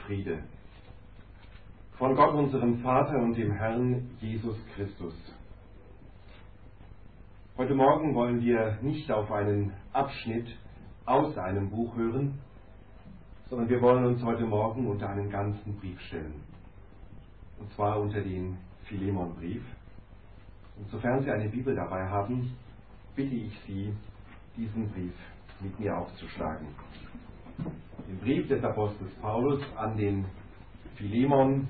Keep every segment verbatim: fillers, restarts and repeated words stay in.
Friede von Gott, unserem Vater und dem Herrn Jesus Christus. Heute Morgen wollen wir nicht auf einen Abschnitt aus einem Buch hören, sondern wir wollen uns heute Morgen unter einen ganzen Brief stellen. Und zwar unter den Philemonbrief. Und sofern Sie eine Bibel dabei haben, bitte ich Sie, diesen Brief mit mir aufzuschlagen. Den Brief des Apostels Paulus an den Philemon,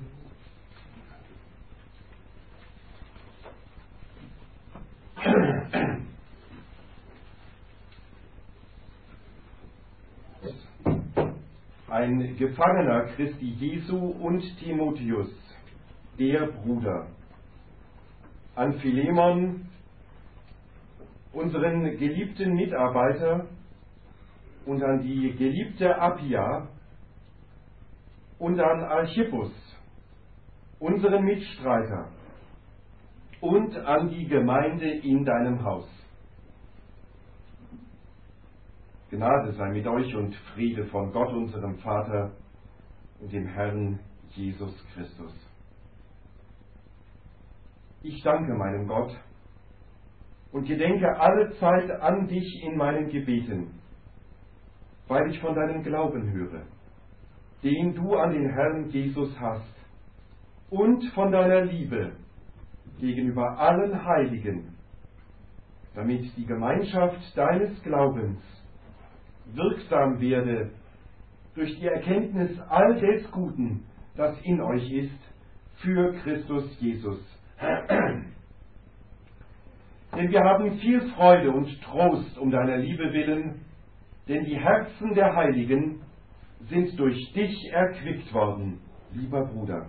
ein Gefangener Christi Jesu und Timotheus, der Bruder, an Philemon, unseren geliebten Mitarbeiter, und an die geliebte Appia und an Archippus, unseren Mitstreiter, und an die Gemeinde in deinem Haus. Gnade sei mit euch und Friede von Gott, unserem Vater und dem Herrn Jesus Christus. Ich danke meinem Gott und gedenke alle Zeit an dich in meinen Gebeten, weil ich von deinem Glauben höre, den du an den Herrn Jesus hast, und von deiner Liebe gegenüber allen Heiligen, damit die Gemeinschaft deines Glaubens wirksam werde durch die Erkenntnis all des Guten, das in euch ist, für Christus Jesus. Denn wir haben viel Freude und Trost um deiner Liebe willen, denn die Herzen der Heiligen sind durch dich erquickt worden, lieber Bruder.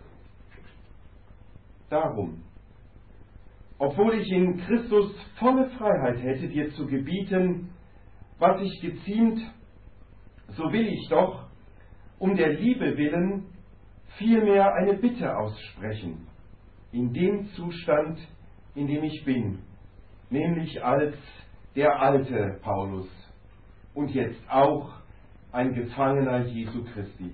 Darum, obwohl ich in Christus volle Freiheit hätte, dir zu gebieten, was sich geziemt, so will ich doch, um der Liebe willen, vielmehr eine Bitte aussprechen, in dem Zustand, in dem ich bin, nämlich als der alte Paulus, und jetzt auch ein Gefangener Jesu Christi.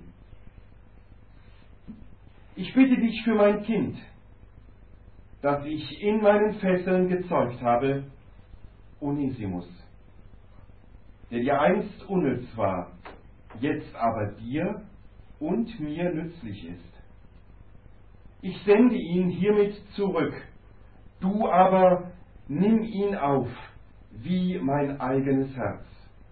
Ich bitte dich für mein Kind, das ich in meinen Fesseln gezeugt habe, Onesimus, der dir einst unnütz war, jetzt aber dir und mir nützlich ist. Ich sende ihn hiermit zurück, du aber nimm ihn auf wie mein eigenes Herz.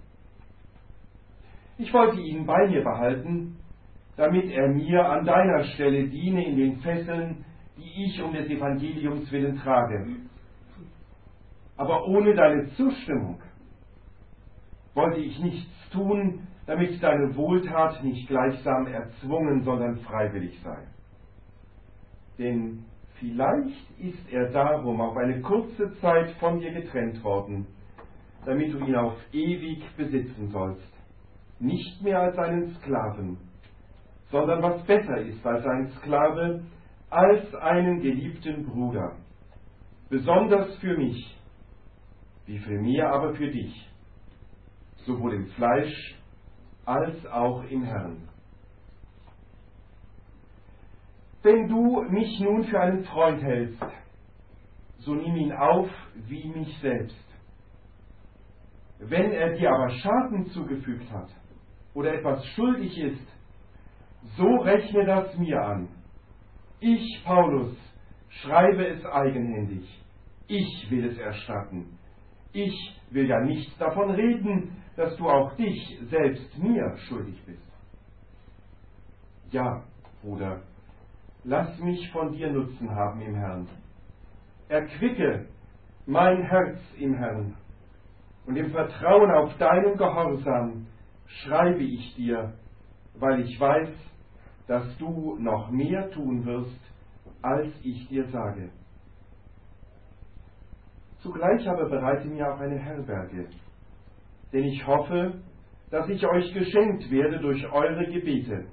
Ich wollte ihn bei mir behalten, damit er mir an deiner Stelle diene in den Fesseln, die ich um des Evangeliums willen trage. Aber ohne deine Zustimmung wollte ich nichts tun, damit deine Wohltat nicht gleichsam erzwungen, sondern freiwillig sei. Denn vielleicht ist er darum auf eine kurze Zeit von dir getrennt worden, damit du ihn auf ewig besitzen sollst. Nicht mehr als einen Sklaven, sondern was besser ist als ein Sklave, als einen geliebten Bruder, besonders für mich, wie viel mehr aber für dich, sowohl im Fleisch als auch im Herrn. Wenn du mich nun für einen Freund hältst, so nimm ihn auf wie mich selbst. Wenn er dir aber Schaden zugefügt hat oder etwas schuldig ist, so rechne das mir an. Ich, Paulus, schreibe es eigenhändig. Ich will es erstatten. Ich will ja nicht davon reden, dass du auch dich selbst mir schuldig bist. Ja, Bruder, lass mich von dir Nutzen haben im Herrn. Erquicke mein Herz im Herrn, und im Vertrauen auf deinen Gehorsam schreibe ich dir, weil ich weiß, dass du noch mehr tun wirst, als ich dir sage. Zugleich aber bereite mir auch eine Herberge, denn ich hoffe, dass ich euch geschenkt werde durch eure Gebete.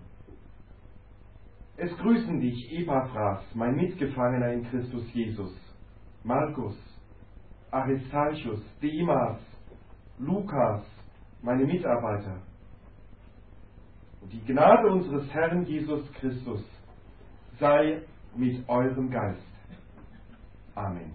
Es grüßen dich Epaphras, mein Mitgefangener in Christus Jesus, Markus, Aristarchus, Demas, Lukas, meine Mitarbeiter. Und die Gnade unseres Herrn Jesus Christus sei mit eurem Geist. Amen.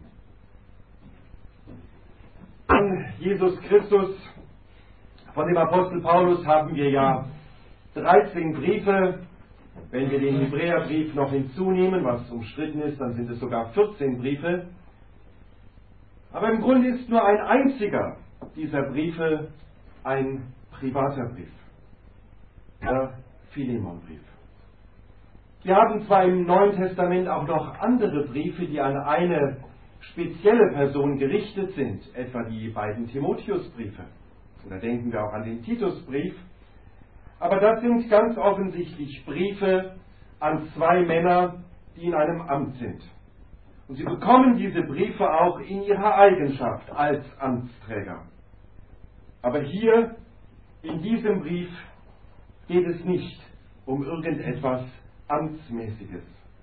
An Jesus Christus, von dem Apostel Paulus, haben wir ja dreizehn Briefe. Wenn wir den Hebräerbrief noch hinzunehmen, was umstritten ist, dann sind es sogar vierzehn Briefe. Aber im Grunde ist nur ein einziger dieser Briefe ein privater Brief, der Philemonbrief. Wir haben zwar im Neuen Testament auch noch andere Briefe, die an eine spezielle Person gerichtet sind, etwa die beiden Timotheusbriefe, oder denken wir auch an den Titusbrief, aber das sind ganz offensichtlich Briefe an zwei Männer, die in einem Amt sind. Und sie bekommen diese Briefe auch in ihrer Eigenschaft als Amtsträger. Aber hier, in diesem Brief, geht es nicht um irgendetwas Amtsmäßiges.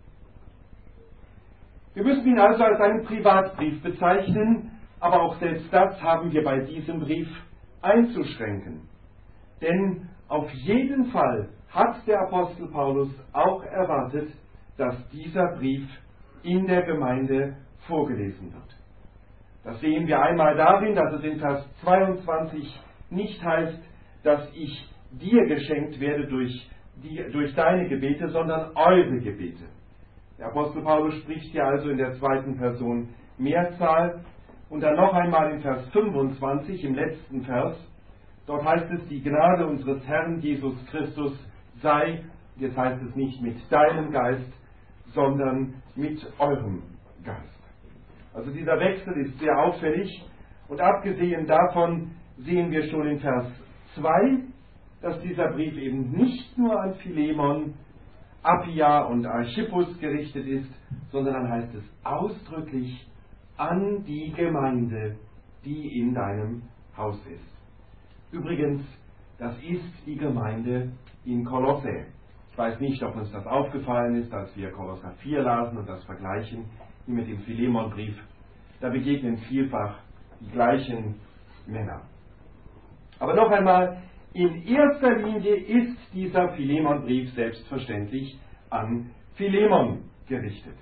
Wir müssen ihn also als einen Privatbrief bezeichnen, aber auch selbst das haben wir bei diesem Brief einzuschränken. Denn auf jeden Fall hat der Apostel Paulus auch erwartet, dass dieser Brief in der Gemeinde vorgelesen wird. Das sehen wir einmal darin, dass es in Vers zweiundzwanzig nicht heißt, dass ich dir geschenkt werde durch, die, durch deine Gebete, sondern eure Gebete. Der Apostel Paulus spricht hier also in der zweiten Person Mehrzahl. Und dann noch einmal in Vers fünfundzwanzig, im letzten Vers, dort heißt es, die Gnade unseres Herrn Jesus Christus sei, jetzt heißt es nicht mit deinem Geist, sondern mit eurem Geist. Also dieser Wechsel ist sehr auffällig und abgesehen davon sehen wir schon in Vers zwei, dass dieser Brief eben nicht nur an Philemon, Appia und Archippus gerichtet ist, sondern dann heißt es ausdrücklich an die Gemeinde, die in deinem Haus ist. Übrigens, das ist die Gemeinde in Kolosse. Ich weiß nicht, ob uns das aufgefallen ist, als wir Kolosser vier lasen und das vergleichen hier mit dem Philemonbrief. Da begegnen vielfach die gleichen Männer. Aber noch einmal, in erster Linie ist dieser Philemonbrief selbstverständlich an Philemon gerichtet.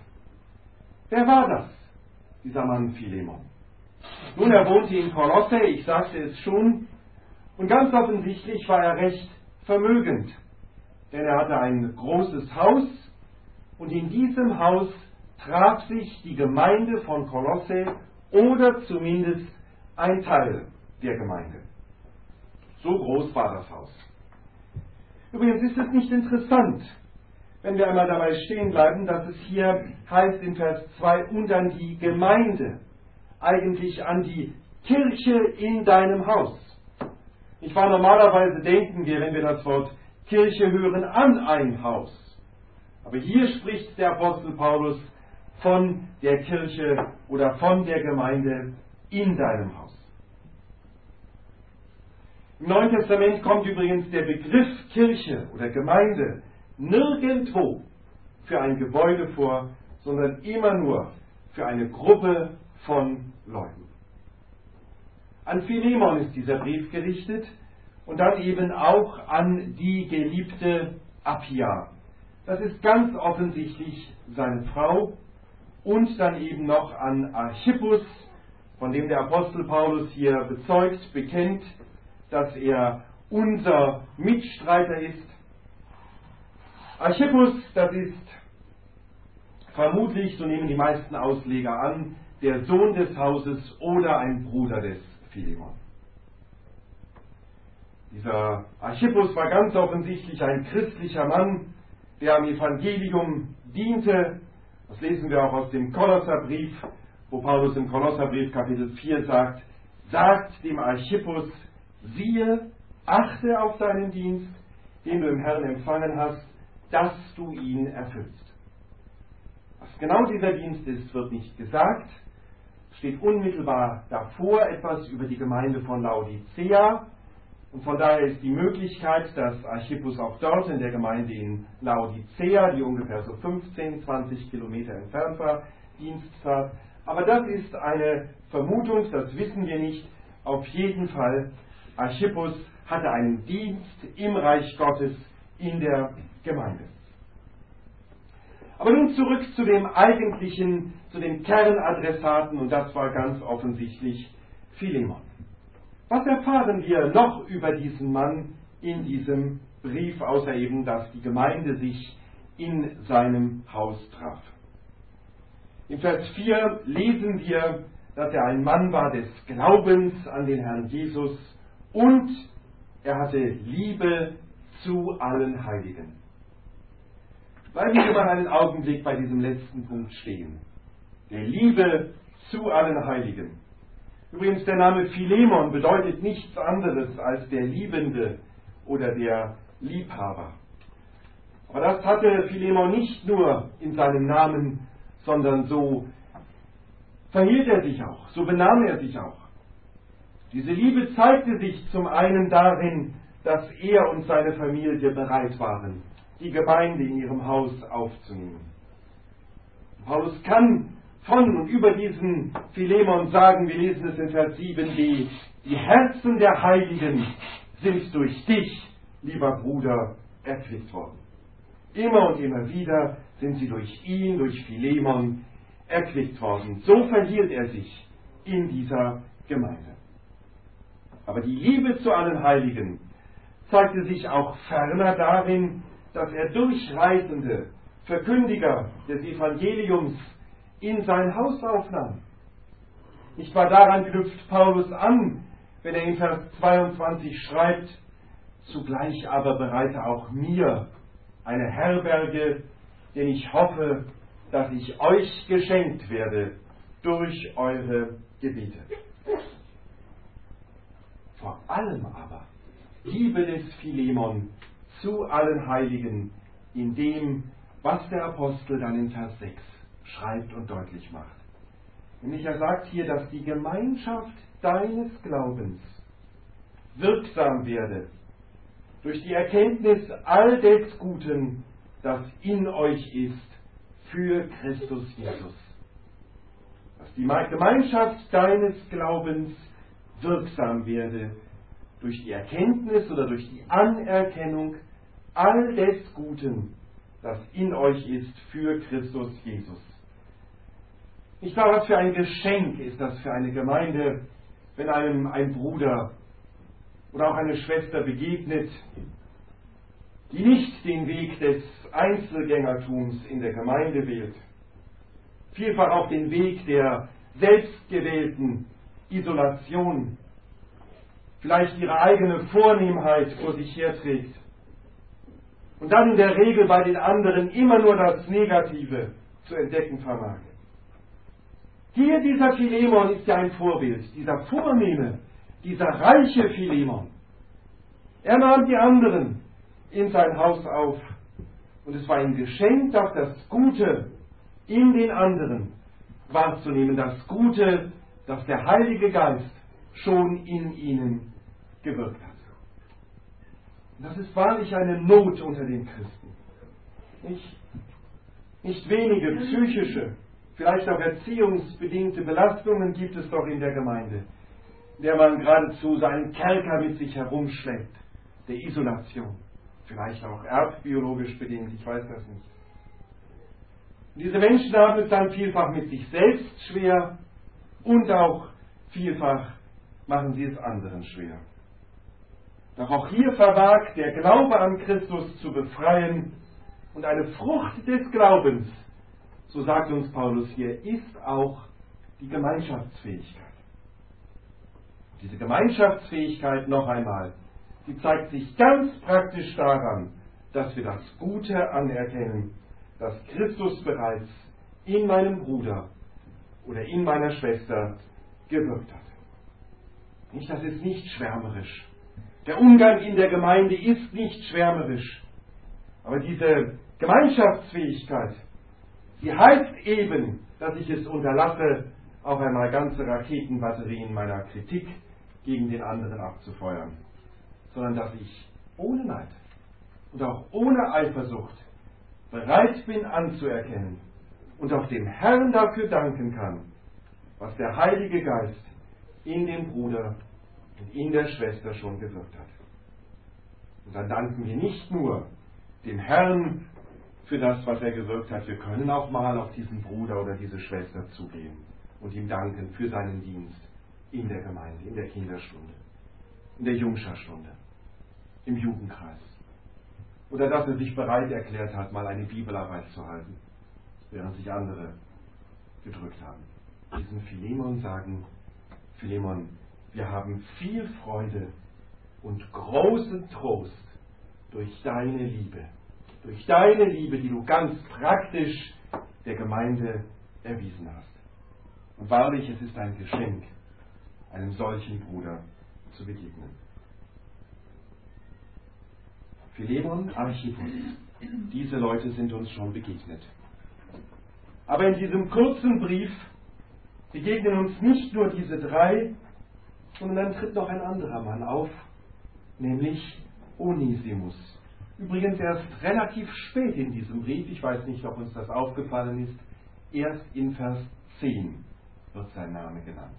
Wer war das, dieser Mann Philemon? Nun, er wohnte in Kolosse, ich sagte es schon, und ganz offensichtlich war er recht vermögend, denn er hatte ein großes Haus und in diesem Haus traf sich die Gemeinde von Kolosse oder zumindest ein Teil der Gemeinde. So groß war das Haus. Übrigens ist es nicht interessant, wenn wir einmal dabei stehen bleiben, dass es hier heißt in Vers zwei, und an die Gemeinde, eigentlich an die Kirche in deinem Haus. Ich war normalerweise denken wir, wenn wir das Wort Kirche hören, an ein Haus. Aber hier spricht der Apostel Paulus von der Kirche oder von der Gemeinde in deinem Haus. Im Neuen Testament kommt übrigens der Begriff Kirche oder Gemeinde nirgendwo für ein Gebäude vor, sondern immer nur für eine Gruppe von Leuten. An Philemon ist dieser Brief gerichtet und dann eben auch an die geliebte Appia. Das ist ganz offensichtlich seine Frau und dann eben noch an Archippus, von dem der Apostel Paulus hier bezeugt, bekennt, dass er unser Mitstreiter ist. Archippus, das ist vermutlich, so nehmen die meisten Ausleger an, der Sohn des Hauses oder ein Bruder des Philemon. Dieser Archippus war ganz offensichtlich ein christlicher Mann, der am Evangelium diente. Das lesen wir auch aus dem Kolosserbrief, wo Paulus im Kolosserbrief Kapitel vier sagt, sagt dem Archippus, siehe, achte auf deinen Dienst, den du im Herrn empfangen hast, dass du ihn erfüllst. Was genau dieser Dienst ist, wird nicht gesagt. Steht unmittelbar davor etwas über die Gemeinde von Laodicea. Und von daher ist die Möglichkeit, dass Archippus auch dort in der Gemeinde in Laodicea, die ungefähr so fünfzehn, zwanzig Kilometer entfernt war, Dienst tat. Aber das ist eine Vermutung, das wissen wir nicht. Auf jeden Fall, Archippus hatte einen Dienst im Reich Gottes in der Gemeinde. Aber nun zurück zu dem eigentlichen, zu dem Kernadressaten, und das war ganz offensichtlich Philemon. Was erfahren wir noch über diesen Mann in diesem Brief, außer eben, dass die Gemeinde sich in seinem Haus traf? In Vers vier lesen wir, dass er ein Mann war des Glaubens an den Herrn Jesus und er hatte Liebe zu allen Heiligen. Bleiben wir mal einen Augenblick bei diesem letzten Punkt stehen. Der Liebe zu allen Heiligen. Übrigens, der Name Philemon bedeutet nichts anderes als der Liebende oder der Liebhaber. Aber das hatte Philemon nicht nur in seinem Namen, sondern so verhielt er sich auch, so benahm er sich auch. Diese Liebe zeigte sich zum einen darin, dass er und seine Familie bereit waren, die Gemeinde in ihrem Haus aufzunehmen. Paulus kann von und über diesen Philemon sagen, wir lesen es in Vers sieben b, die Herzen der Heiligen sind durch dich, lieber Bruder, erquickt worden. Immer und immer wieder sind sie durch ihn, durch Philemon erquickt worden. So verhielt er sich in dieser Gemeinde. Aber die Liebe zu allen Heiligen zeigte sich auch ferner darin, dass er durchreisende Verkündiger des Evangeliums in sein Haus aufnahm. Nicht wahr, daran knüpft Paulus an, wenn er in Vers zweiundzwanzig schreibt, zugleich aber bereite auch mir eine Herberge, denn ich hoffe, dass ich euch geschenkt werde durch eure Gebete. Vor allem aber Liebe des Philemon zu allen Heiligen in dem, was der Apostel dann in Vers sechs schreibt und deutlich macht. Nämlich er sagt hier, dass die Gemeinschaft deines Glaubens wirksam werde durch die Erkenntnis all des Guten, das in euch ist, für Christus Jesus. Dass die Gemeinschaft deines Glaubens wirksam werde durch die Erkenntnis oder durch die Anerkennung all des Guten, das in euch ist, für Christus Jesus. Nicht wahr, was für ein Geschenk ist das für eine Gemeinde, wenn einem ein Bruder oder auch eine Schwester begegnet, die nicht den Weg des Einzelgängertums in der Gemeinde wählt, vielfach auch den Weg der selbstgewählten Isolation, vielleicht ihre eigene Vornehmheit vor sich herträgt und dann in der Regel bei den anderen immer nur das Negative zu entdecken vermag. Hier dieser Philemon ist ja ein Vorbild, dieser vornehme, dieser reiche Philemon. Er nahm die anderen in sein Haus auf und es war ihm geschenkt, auch das Gute in den anderen wahrzunehmen, das Gute, das der Heilige Geist schon in ihnen gewirkt hat. Und das ist wahrlich eine Not unter den Christen. Nicht, nicht wenige psychische, vielleicht auch erziehungsbedingte Belastungen gibt es doch in der Gemeinde, in der man geradezu seinen Kerker mit sich herumschleppt, der Isolation. Vielleicht auch erbbiologisch bedingt, ich weiß das nicht. Und diese Menschen haben es dann vielfach mit sich selbst schwer und auch vielfach machen sie es anderen schwer. Doch auch hier vermag der Glaube an Christus zu befreien und eine Frucht des Glaubens, so sagt uns Paulus hier, ist auch die Gemeinschaftsfähigkeit. Diese Gemeinschaftsfähigkeit, noch einmal, die zeigt sich ganz praktisch daran, dass wir das Gute anerkennen, das Christus bereits in meinem Bruder oder in meiner Schwester gewirkt hat. Nicht, das ist nicht schwärmerisch. Der Umgang in der Gemeinde ist nicht schwärmerisch. Aber diese Gemeinschaftsfähigkeit, die heißt eben, dass ich es unterlasse, auch einmal ganze Raketenbatterien meiner Kritik gegen den anderen abzufeuern, sondern dass ich ohne Neid und auch ohne Eifersucht bereit bin anzuerkennen und auch dem Herrn dafür danken kann, was der Heilige Geist in dem Bruder und in der Schwester schon gewirkt hat. Und dann danken wir nicht nur dem Herrn für das, was er gewirkt hat. Wir können auch mal auf diesen Bruder oder diese Schwester zugehen und ihm danken für seinen Dienst in der Gemeinde, in der Kinderstunde, in der Jungscherstunde, im Jugendkreis. Oder dass er sich bereit erklärt hat, mal eine Bibelarbeit zu halten, während sich andere gedrückt haben. Diesem Philemon sagen: Philemon, wir haben viel Freude und großen Trost durch deine Liebe, durch deine Liebe, die du ganz praktisch der Gemeinde erwiesen hast. Und wahrlich, es ist ein Geschenk, einem solchen Bruder zu begegnen. Philemon, Archippus, diese Leute sind uns schon begegnet. Aber in diesem kurzen Brief begegnen uns nicht nur diese drei, sondern dann tritt noch ein anderer Mann auf, nämlich Onesimus. Übrigens erst relativ spät in diesem Brief, ich weiß nicht, ob uns das aufgefallen ist, erst in Vers zehn wird sein Name genannt.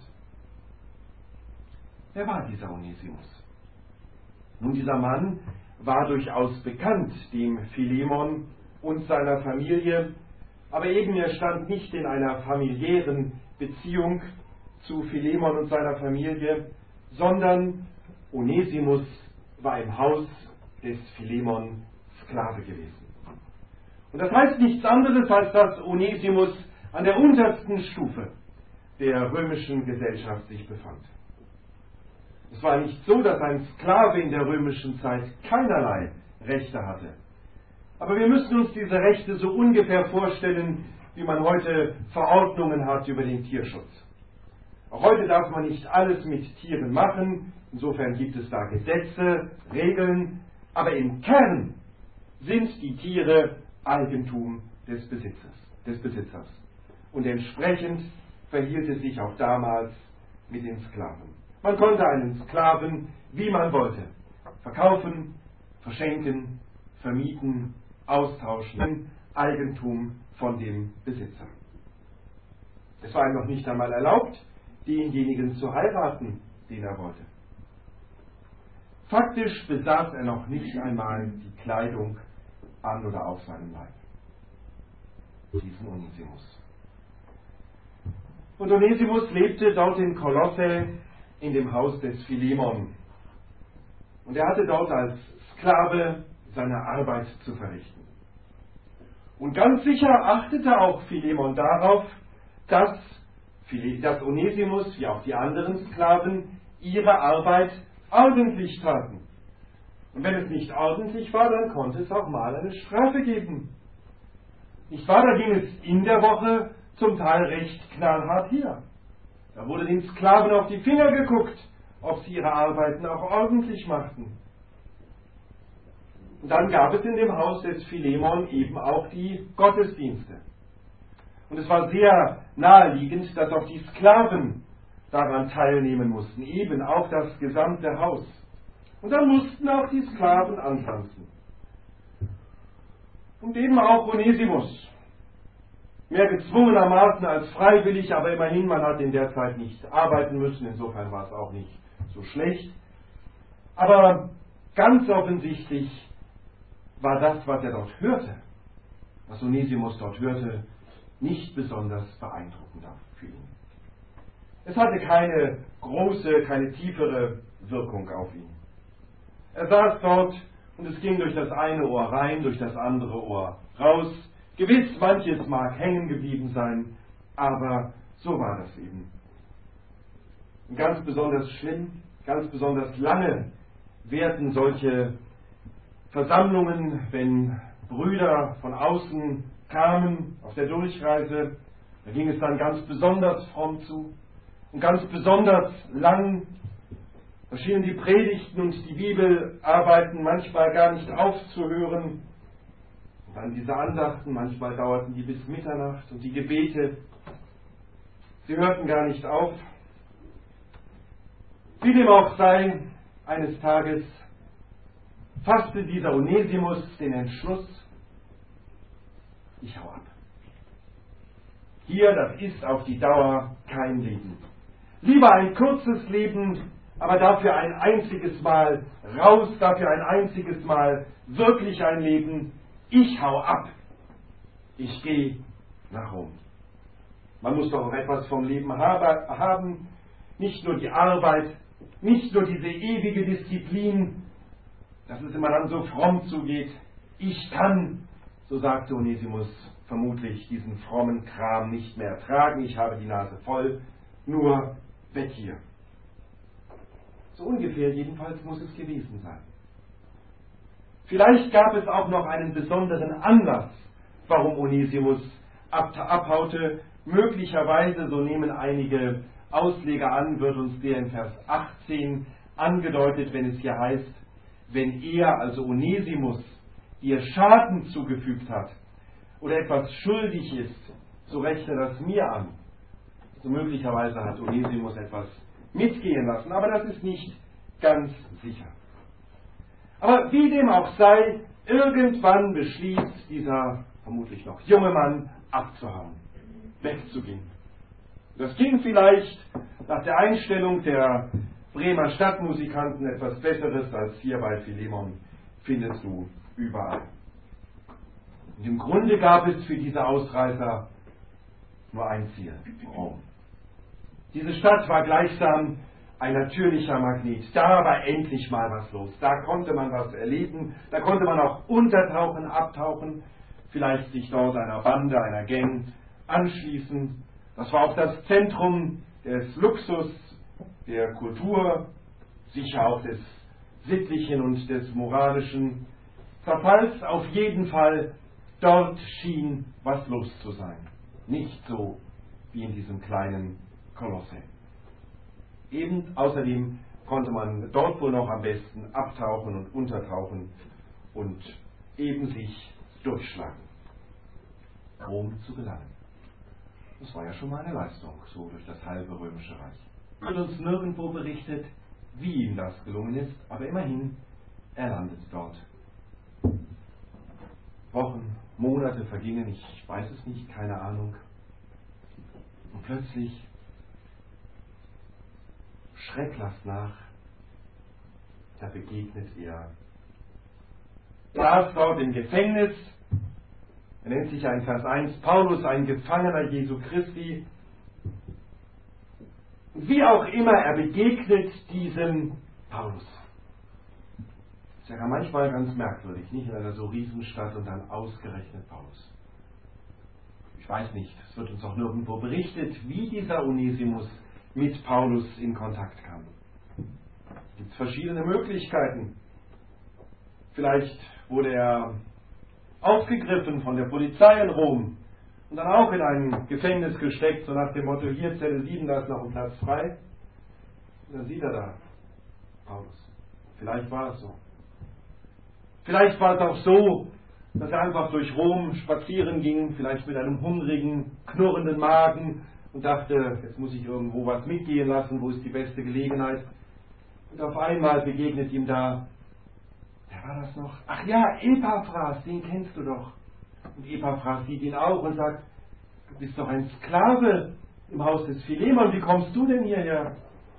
Wer war dieser Onesimus? Nun, dieser Mann war durchaus bekannt dem Philemon und seiner Familie, aber eben er stand nicht in einer familiären Beziehung zu Philemon und seiner Familie, sondern Onesimus war im Haus des Philemon Sklave gewesen. Und das heißt nichts anderes, als dass Onesimus an der untersten Stufe der römischen Gesellschaft sich befand. Es war nicht so, dass ein Sklave in der römischen Zeit keinerlei Rechte hatte. Aber wir müssen uns diese Rechte so ungefähr vorstellen, wie man heute Verordnungen hat über den Tierschutz. Auch heute darf man nicht alles mit Tieren machen, insofern gibt es da Gesetze, Regeln, aber im Kern sind die Tiere Eigentum des Besitzers, des Besitzers. Und entsprechend verhielt es sich auch damals mit den Sklaven. Man konnte einen Sklaven, wie man wollte, verkaufen, verschenken, vermieten, austauschen, Eigentum von dem Besitzer. Es war ihm noch nicht einmal erlaubt, denjenigen zu heiraten, den er wollte. Faktisch besaß er noch nicht einmal die Kleidung an oder auf seinem Leib. Diesen Onesimus. Und Onesimus lebte dort in Kolosse in dem Haus des Philemon. Und er hatte dort als Sklave seine Arbeit zu verrichten. Und ganz sicher achtete auch Philemon darauf, dass, dass Onesimus, wie auch die anderen Sklaven, ihre Arbeit ordentlich taten. Und wenn es nicht ordentlich war, dann konnte es auch mal eine Strafe geben. Nicht wahr? Da ging es in der Woche zum Teil recht knallhart her. Da wurde den Sklaven auf die Finger geguckt, ob sie ihre Arbeiten auch ordentlich machten. Und dann gab es in dem Haus des Philemon eben auch die Gottesdienste. Und es war sehr naheliegend, dass auch die Sklaven daran teilnehmen mussten, eben auch das gesamte Haus. Und dann mussten auch die Sklaven antanzen. Und eben auch Onesimus. Mehr gezwungenermaßen als freiwillig, aber immerhin, man hat in der Zeit nicht arbeiten müssen, insofern war es auch nicht so schlecht. Aber ganz offensichtlich war das, was er dort hörte, was Onesimus dort hörte, nicht besonders beeindruckend für ihn. Es hatte keine große, keine tiefere Wirkung auf ihn. Er saß dort und es ging durch das eine Ohr rein, durch das andere Ohr raus. Gewiss, manches mag hängen geblieben sein, aber so war das eben. Und ganz besonders schlimm, ganz besonders lange währten solche Versammlungen, wenn Brüder von außen kamen auf der Durchreise. Da ging es dann ganz besonders fromm zu und ganz besonders lang. Da schienen die Predigten und die Bibelarbeiten manchmal gar nicht aufzuhören. Und dann diese Andachten, manchmal dauerten die bis Mitternacht und die Gebete, sie hörten gar nicht auf. Wie dem auch sei, eines Tages fasste dieser Onesimus den Entschluss, ich hau ab. Hier, das ist auf die Dauer kein Leben. Lieber ein kurzes Leben aber dafür ein einziges Mal raus, dafür ein einziges Mal wirklich ein Leben. Ich hau ab. Ich gehe nach Rom. Man muss doch auch etwas vom Leben haben, nicht nur die Arbeit, nicht nur diese ewige Disziplin, dass es immer dann so fromm zugeht. Ich kann, so sagte Onesimus, vermutlich diesen frommen Kram nicht mehr ertragen. Ich habe die Nase voll, nur weg hier. So ungefähr jedenfalls muss es gewesen sein. Vielleicht gab es auch noch einen besonderen Anlass, warum Onesimus abhaute. Möglicherweise, so nehmen einige Ausleger an, wird uns der in Vers achtzehn angedeutet, wenn es hier heißt, wenn er, also Onesimus, dir Schaden zugefügt hat oder etwas schuldig ist, so rechne das mir an. So möglicherweise hat Onesimus etwas mitgehen lassen, aber das ist nicht ganz sicher. Aber wie dem auch sei, irgendwann beschließt dieser vermutlich noch junge Mann abzuhauen, wegzugehen. Das ging vielleicht nach der Einstellung der Bremer Stadtmusikanten etwas Besseres als hier bei Philemon findest du überall. Und im Grunde gab es für diese Ausreißer nur ein Ziel: Rom. Diese Stadt war gleichsam ein natürlicher Magnet. Da war endlich mal was los. Da konnte man was erleben. Da konnte man auch untertauchen, abtauchen, vielleicht sich dort einer Bande, einer Gang anschließen. Das war auch das Zentrum des Luxus, der Kultur, sicher auch des Sittlichen und des Moralischen. Falls auf jeden Fall dort schien was los zu sein. Nicht so wie in diesem kleinen Kolosse. Eben außerdem konnte man dort wohl noch am besten abtauchen und untertauchen und eben sich durchschlagen, Rom zu gelangen. Das war ja schon mal eine Leistung, so durch das halbe römische Reich. Es wird uns nirgendwo berichtet, wie ihm das gelungen ist, aber immerhin, er landet dort. Wochen, Monate vergingen, ich weiß es nicht, keine Ahnung. Und plötzlich, Schreck lasst nach, da begegnet er. Er saß dort im Gefängnis. Er nennt sich ja in Vers eins Paulus, ein Gefangener Jesu Christi. Wie auch immer, er begegnet diesem Paulus. Das ist ja manchmal ganz merkwürdig, nicht in einer so Riesenstadt und dann ausgerechnet Paulus. Ich weiß nicht, es wird uns auch nirgendwo berichtet, wie dieser Onesimus mit Paulus in Kontakt kam. Es gibt verschiedene Möglichkeiten. Vielleicht wurde er aufgegriffen von der Polizei in Rom und dann auch in ein Gefängnis gesteckt, so nach dem Motto, hier Zelle sieben, da ist noch ein Platz frei. Und dann sieht er da Paulus. Vielleicht war es so. Vielleicht war es auch so, dass er einfach durch Rom spazieren ging, vielleicht mit einem hungrigen, knurrenden Magen und dachte, jetzt muss ich irgendwo was mitgehen lassen, wo ist die beste Gelegenheit. Und auf einmal begegnet ihm da, wer war das noch? Ach ja, Epaphras, den kennst du doch. Und Epaphras sieht ihn auch und sagt, du bist doch ein Sklave im Haus des Philemon, wie kommst du denn hierher?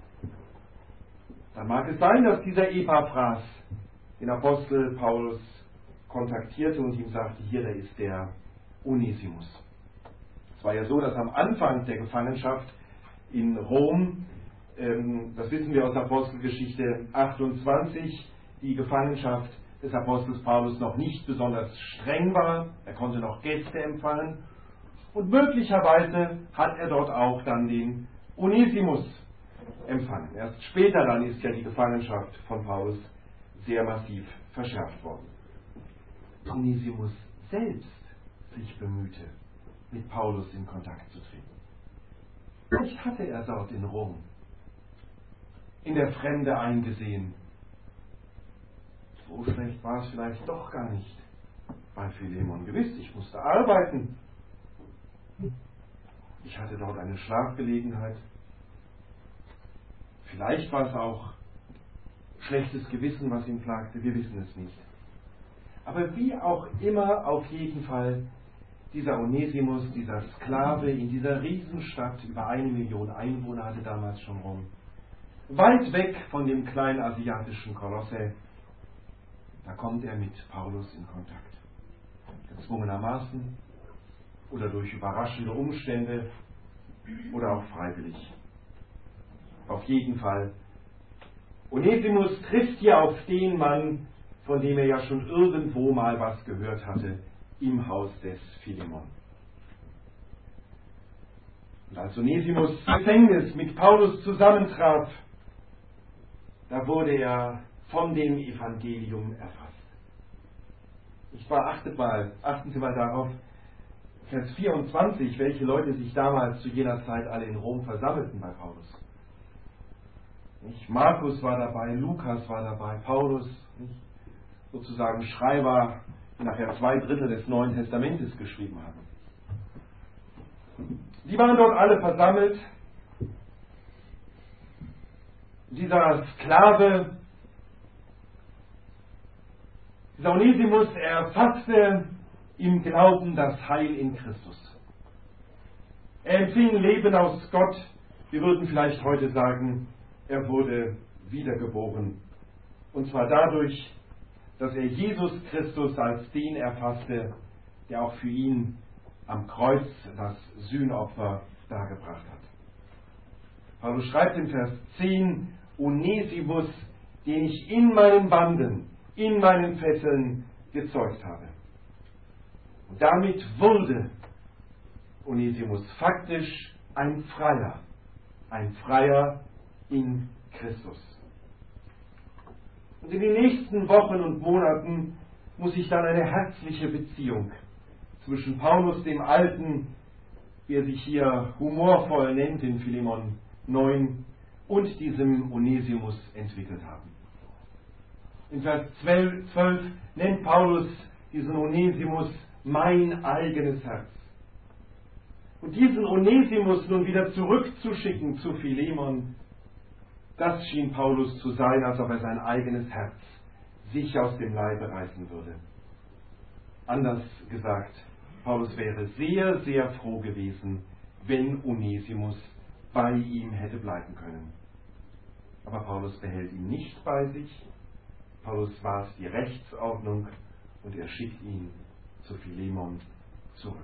Dann mag es sein, dass dieser Epaphras den Apostel Paulus kontaktierte und ihm sagte, hier, da ist der Onesimus. Es war ja so, dass am Anfang der Gefangenschaft in Rom, ähm, das wissen wir aus Apostelgeschichte achtundzwanzig, die Gefangenschaft des Apostels Paulus noch nicht besonders streng war. Er konnte noch Gäste empfangen. Und möglicherweise hat er dort auch dann den Onesimus empfangen. Erst später dann ist ja die Gefangenschaft von Paulus sehr massiv verschärft worden. Onesimus selbst sich bemühte, mit Paulus in Kontakt zu treten. Vielleicht hatte er dort in Rom in der Fremde eingesehen. So schlecht war es vielleicht doch gar nicht bei Philemon. Gewiss, ich musste arbeiten. Ich hatte dort eine Schlafgelegenheit. Vielleicht war es auch schlechtes Gewissen, was ihn plagte. Wir wissen es nicht. Aber wie auch immer, auf jeden Fall, dieser Onesimus, dieser Sklave in dieser Riesenstadt, über eine Million Einwohner hatte damals schon Rom, weit weg von dem kleinen asiatischen Kolosse, da kommt er mit Paulus in Kontakt. Gezwungenermaßen oder durch überraschende Umstände oder auch freiwillig. Auf jeden Fall. Onesimus trifft hier auf den Mann, von dem er ja schon irgendwo mal was gehört hatte, im Haus des Philemon. Und als Onesimus im Gefängnis mit Paulus zusammentraf, da wurde er von dem Evangelium erfasst. Ich war, achtet mal, achten Sie mal darauf, Vers vierundzwanzig, welche Leute sich damals zu jener Zeit alle in Rom versammelten bei Paulus. Nicht? Markus war dabei, Lukas war dabei, Paulus, nicht? Sozusagen Schreiber, die nachher zwei Drittel des Neuen Testamentes geschrieben haben. Die waren dort alle versammelt. Dieser Sklave, dieser Onesimus, er fasste im Glauben das Heil in Christus. Er empfing Leben aus Gott. Wir würden vielleicht heute sagen, er wurde wiedergeboren. Und zwar dadurch, dass er Jesus Christus als den erfasste, der auch für ihn am Kreuz das Sühnopfer dargebracht hat. Paulus schreibt in Vers zehn, Onesimus, den ich in meinen Banden, in meinen Fesseln gezeugt habe. Und damit wurde Onesimus faktisch ein Freier, ein Freier in Christus. Und in den nächsten Wochen und Monaten muss sich dann eine herzliche Beziehung zwischen Paulus dem Alten, wie er sich hier humorvoll nennt in Philemon neun, und diesem Onesimus entwickelt haben. In Vers zwölf nennt Paulus diesen Onesimus mein eigenes Herz. Und diesen Onesimus nun wieder zurückzuschicken zu Philemon, das schien Paulus zu sein, als ob er sein eigenes Herz sich aus dem Leibe reißen würde. Anders gesagt, Paulus wäre sehr, sehr froh gewesen, wenn Onesimus bei ihm hätte bleiben können. Aber Paulus behält ihn nicht bei sich. Paulus war es die Rechtsordnung und er schickt ihn zu Philemon zurück.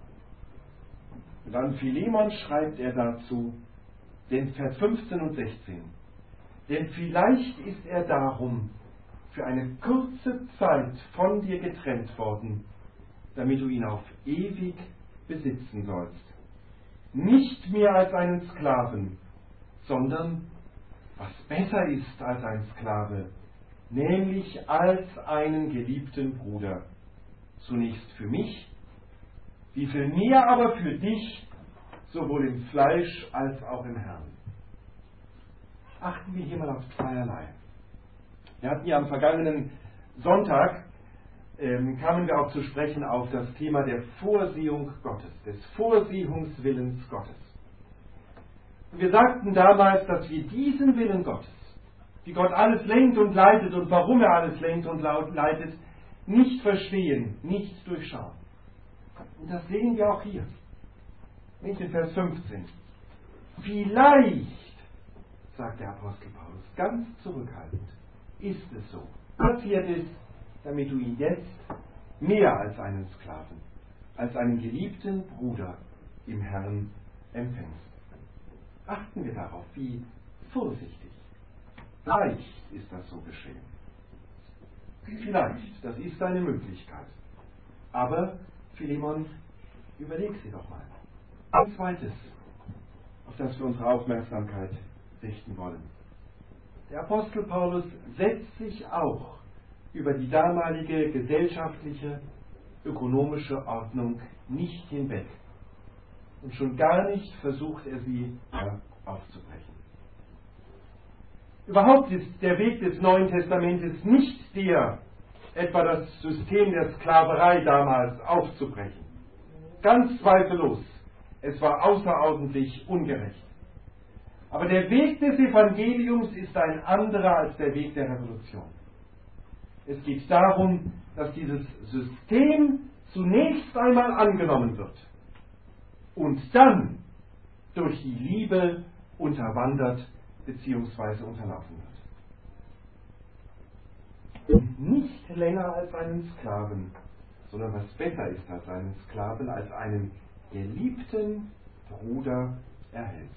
Und an Philemon schreibt er dazu, den Vers fünfzehn und sechzehn. Denn vielleicht ist er darum für eine kurze Zeit von dir getrennt worden, damit du ihn auf ewig besitzen sollst. Nicht mehr als einen Sklaven, sondern, was besser ist als ein Sklave, nämlich als einen geliebten Bruder. Zunächst für mich, wie viel mehr aber für dich, sowohl im Fleisch als auch im Herrn. Achten wir hier mal auf zweierlei. Wir hatten ja am vergangenen Sonntag, ähm, kamen wir auch zu sprechen auf das Thema der Vorsehung Gottes, des Vorsehungswillens Gottes. Und wir sagten damals, dass wir diesen Willen Gottes, wie Gott alles lenkt und leitet und warum er alles lenkt und leitet, nicht verstehen, nicht durchschauen. Und das sehen wir auch hier. Nicht in Vers fünfzehn. Vielleicht, sagt der Apostel Paulus, ganz zurückhaltend, ist es so. Passiert ist, damit du ihn jetzt mehr als einen Sklaven, als einen geliebten Bruder im Herrn empfängst. Achten wir darauf, wie vorsichtig. Vielleicht ist das so geschehen. Vielleicht, das ist eine Möglichkeit. Aber, Philemon, überleg sie doch mal. Ein zweites, auf das wir unsere Aufmerksamkeit richten wollen. Der Apostel Paulus setzt sich auch über die damalige gesellschaftliche, ökonomische Ordnung nicht hinweg. Und schon gar nicht versucht er sie aufzubrechen. Überhaupt ist der Weg des Neuen Testamentes nicht der, etwa das System der Sklaverei damals aufzubrechen. Ganz zweifellos, es war außerordentlich ungerecht. Aber der Weg des Evangeliums ist ein anderer als der Weg der Revolution. Es geht darum, dass dieses System zunächst einmal angenommen wird und dann durch die Liebe unterwandert bzw. unterlaufen wird. Und nicht länger als einen Sklaven, sondern was besser ist als einen Sklaven, als einen geliebten Bruder erhältst.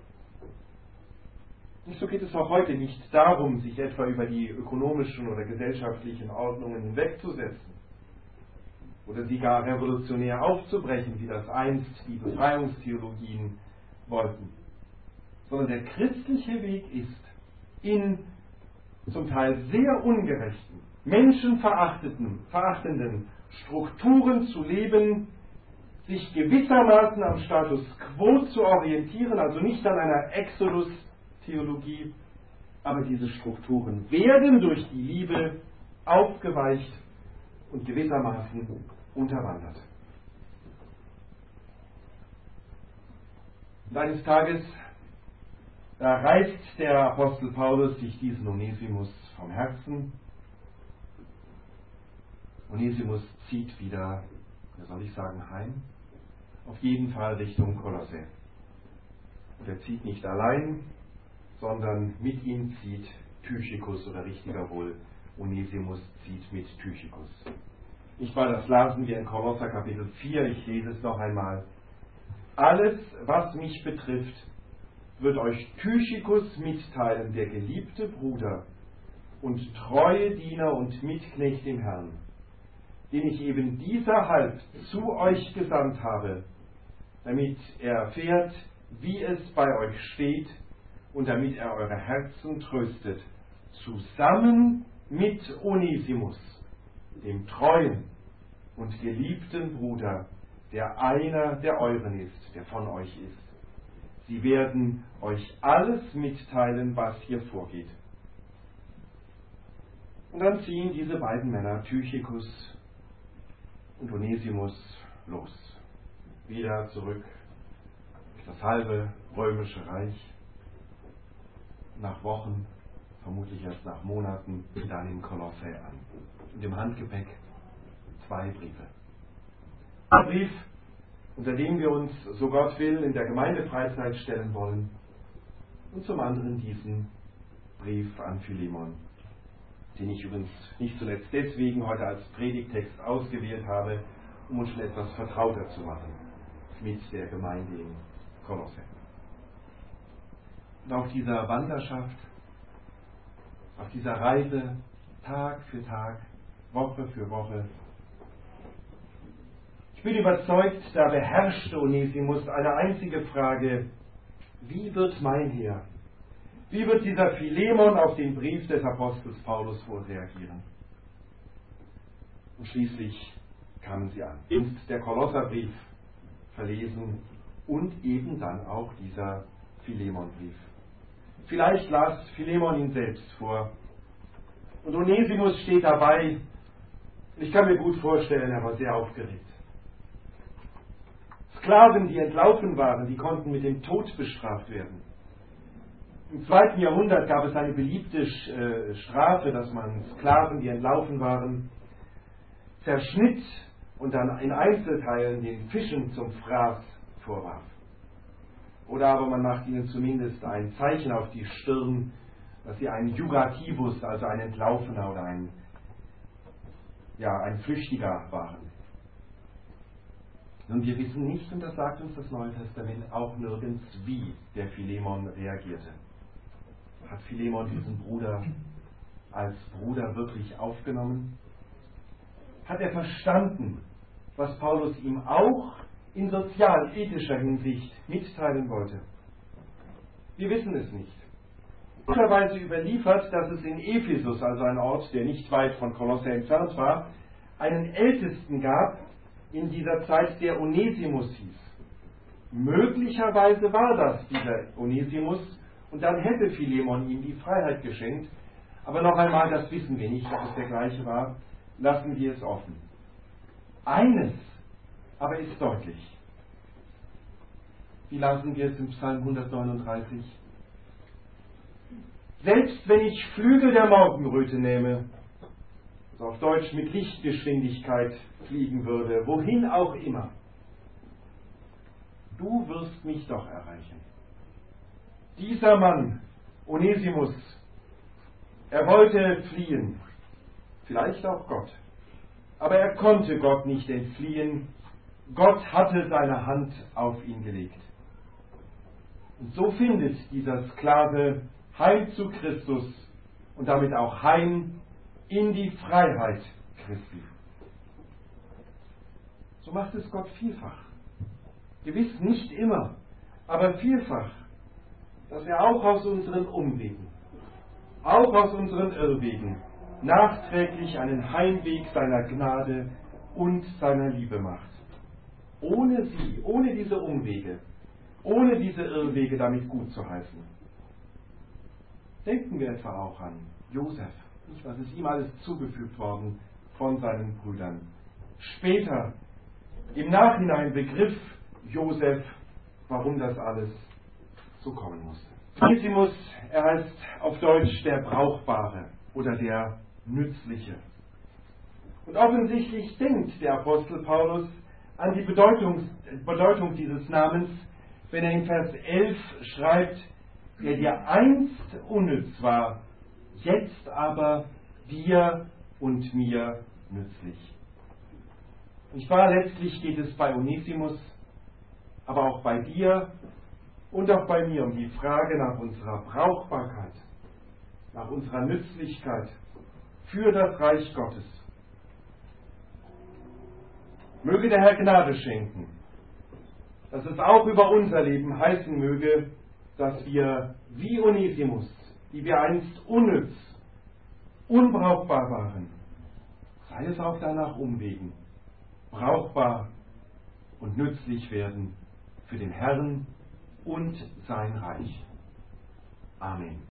Und so geht es auch heute nicht darum, sich etwa über die ökonomischen oder gesellschaftlichen Ordnungen hinwegzusetzen oder sie gar revolutionär aufzubrechen, wie das einst die Befreiungstheologien wollten, sondern der christliche Weg ist, in zum Teil sehr ungerechten, menschenverachtenden verachtenden Strukturen zu leben, sich gewissermaßen am Status quo zu orientieren, also nicht an einer Exodus-Theologie, aber diese Strukturen werden durch die Liebe aufgeweicht und gewissermaßen unterwandert. Und eines Tages, da reißt der Apostel Paulus sich diesen Onesimus vom Herzen. Onesimus zieht wieder, wie soll ich sagen, heim, auf jeden Fall Richtung Kolosse. Und er zieht nicht allein, sondern mit ihm zieht Tychikus, oder richtiger wohl, Onesimus zieht mit Tychikus. Nicht wahr, das lasen wir in Kolosser Kapitel vier, ich lese es noch einmal. Alles, was mich betrifft, wird euch Tychikus mitteilen, der geliebte Bruder und treue Diener und Mitknecht im Herrn, den ich eben dieserhalb zu euch gesandt habe, damit er erfährt, wie es bei euch steht und damit er eure Herzen tröstet, zusammen mit Onesimus, dem treuen und geliebten Bruder, der einer der euren ist, der von euch ist. Sie werden euch alles mitteilen, was hier vorgeht. Und dann ziehen diese beiden Männer, Tychikus und Onesimus, los. Wieder zurück durch das halbe römische Reich. Nach Wochen, vermutlich erst nach Monaten, dann in Kolosse an. Und im Handgepäck zwei Briefe. Ein Brief, unter dem wir uns, so Gott will, in der Gemeindefreizeit stellen wollen. Und zum anderen diesen Brief an Philemon, den ich übrigens nicht zuletzt deswegen heute als Predigtext ausgewählt habe, um uns schon etwas vertrauter zu machen mit der Gemeinde in Kolosse. Und auf dieser Wanderschaft, auf dieser Reise, Tag für Tag, Woche für Woche, ich bin überzeugt, da beherrschte Onesimus eine einzige Frage: Wie wird mein Herr, wie wird dieser Philemon auf den Brief des Apostels Paulus wohl reagieren? Und schließlich kamen sie an. Ist der Kolosserbrief verlesen und eben dann auch dieser Philemonbrief. Vielleicht las Philemon ihn selbst vor. Und Onesimus steht dabei. Ich kann mir gut vorstellen, er war sehr aufgeregt. Sklaven, die entlaufen waren, die konnten mit dem Tod bestraft werden. Im zweiten Jahrhundert gab es eine beliebte Strafe, dass man Sklaven, die entlaufen waren, zerschnitt und dann in Einzelteilen den Fischen zum Fraß vorwarf. Oder aber man macht ihnen zumindest ein Zeichen auf die Stirn, dass sie ein Jugativus, also ein Entlaufener oder ein, ja, ein Flüchtiger waren. Nun, wir wissen nicht, und das sagt uns das Neue Testament auch nirgends, wie der Philemon reagierte. Hat Philemon diesen Bruder als Bruder wirklich aufgenommen? Hat er verstanden, was Paulus ihm auch in sozial-ethischer Hinsicht mitteilen wollte? Wir wissen es nicht. Möglicherweise überliefert, dass es in Ephesus, also ein Ort, der nicht weit von Kolosse entfernt war, einen Ältesten gab in dieser Zeit, der Onesimus hieß. Möglicherweise war das dieser Onesimus, und dann hätte Philemon ihm die Freiheit geschenkt. Aber noch einmal, das wissen wir nicht, ob es der gleiche war. Lassen wir es offen. Eines aber ist deutlich. Wie lasen wir es im Psalm hundertneununddreißig? Selbst wenn ich Flügel der Morgenröte nehme, also auf Deutsch mit Lichtgeschwindigkeit fliegen würde, wohin auch immer, du wirst mich doch erreichen. Dieser Mann Onesimus, er wollte fliehen, vielleicht auch Gott, aber er konnte Gott nicht entfliehen. Gott hatte seine Hand auf ihn gelegt. Und so findet dieser Sklave heim zu Christus und damit auch heim in die Freiheit Christi. So macht es Gott vielfach. Gewiss nicht immer, aber vielfach, dass er auch aus unseren Umwegen, auch aus unseren Irrwegen nachträglich einen Heimweg seiner Gnade und seiner Liebe macht. Ohne sie, ohne diese Umwege, ohne diese Irrwege damit gut zu heißen. Denken wir etwa auch an Josef, nicht, was ist ihm alles zugefügt worden von seinen Brüdern. Später, im Nachhinein begriff Josef, warum das alles so kommen musste. Onesimus, er heißt auf Deutsch der Brauchbare oder der Nützliche. Und offensichtlich denkt der Apostel Paulus an die Bedeutung, Bedeutung dieses Namens, wenn er in Vers elf schreibt, der dir einst unnütz war, jetzt aber dir und mir nützlich. Nicht wahr? Letztlich geht es bei Onesimus, aber auch bei dir und auch bei mir um die Frage nach unserer Brauchbarkeit, nach unserer Nützlichkeit für das Reich Gottes. Möge der Herr Gnade schenken, dass es auch über unser Leben heißen möge, dass wir wie Onesimus, die wir einst unnütz, unbrauchbar waren, sei es auch danach Umwegen, brauchbar und nützlich werden für den Herrn und sein Reich. Amen.